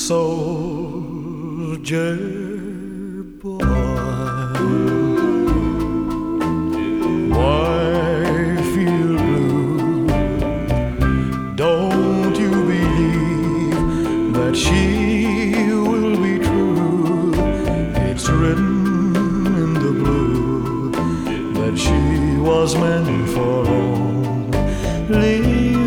soldier boy, why feel blue? Don't you believe that she will be true? It's written in the blue that she was meant for only you.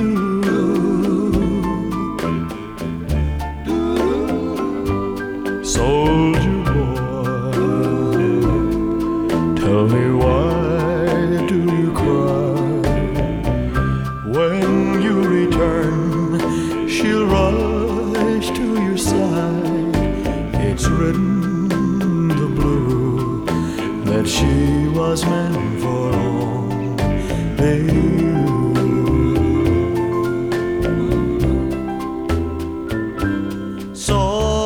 Soldier boy, tell me why do you cry? When you return, she'll rush to your side. It's written in the blue that she was meant for only you. So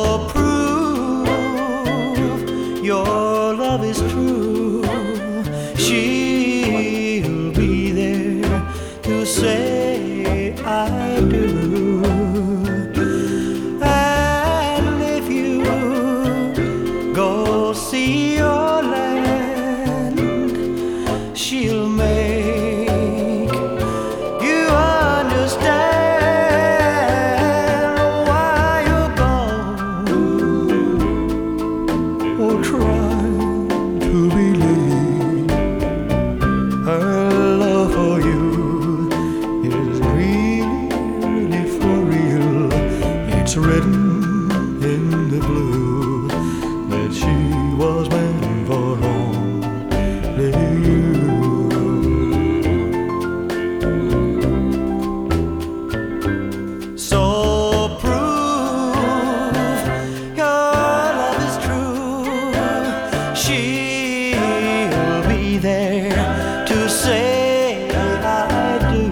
your love is true, she'll be there to say I do. And if you go see your land, she'll make you understand why you're gone. Oh, try to believe her love for you is really, really for real. It's written in the blue that she was meant for only you. So prove your love is true. She'll be there to say I do.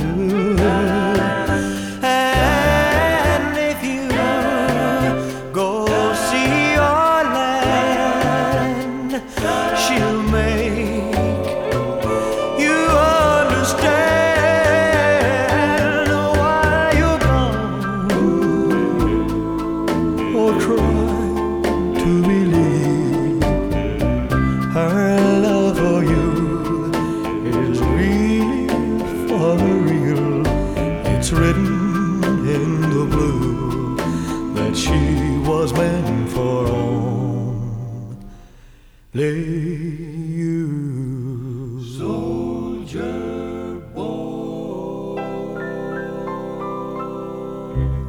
And if you go see your land, she'll make you understand why you're gone. Or try to believe her love for you is really for real. It's written in the blue that she was meant for only you. Soldier boy.